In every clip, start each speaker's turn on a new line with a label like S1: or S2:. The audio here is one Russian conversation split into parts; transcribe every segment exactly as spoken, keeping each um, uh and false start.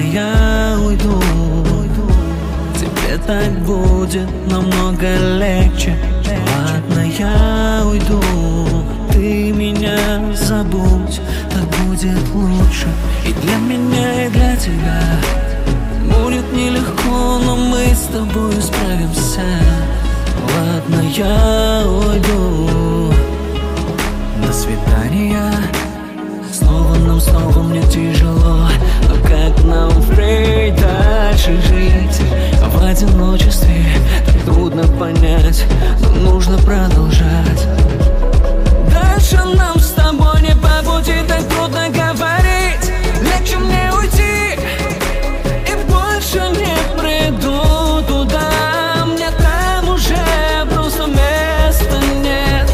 S1: я уйду. Тебе так будет намного легче. Ладно, я уйду. Ты меня забудь, так будет лучше. И для меня, и для тебя будет нелегко, но мы с тобой справимся. Ладно, я уйду. До свидания. Снова нам, снова мне тяжело. Но как нам впредь дальше жить? В одиночестве так трудно понять, но нужно продолжать. Дальше нам с тобой не по пути, так трудно говорить. Легче мне уйти и больше не приду туда. Мне там уже просто места нет.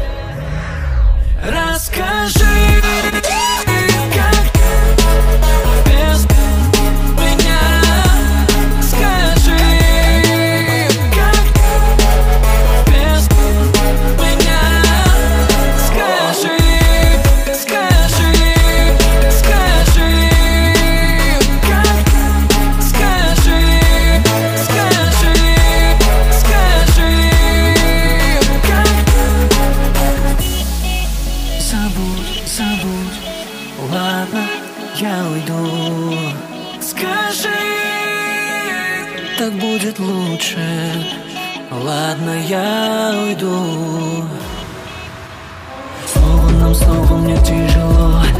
S1: Расскажи, забудь, ладно, я уйду. Скажи, так будет лучше. Ладно, я уйду. Снова нам, снова мне тяжело.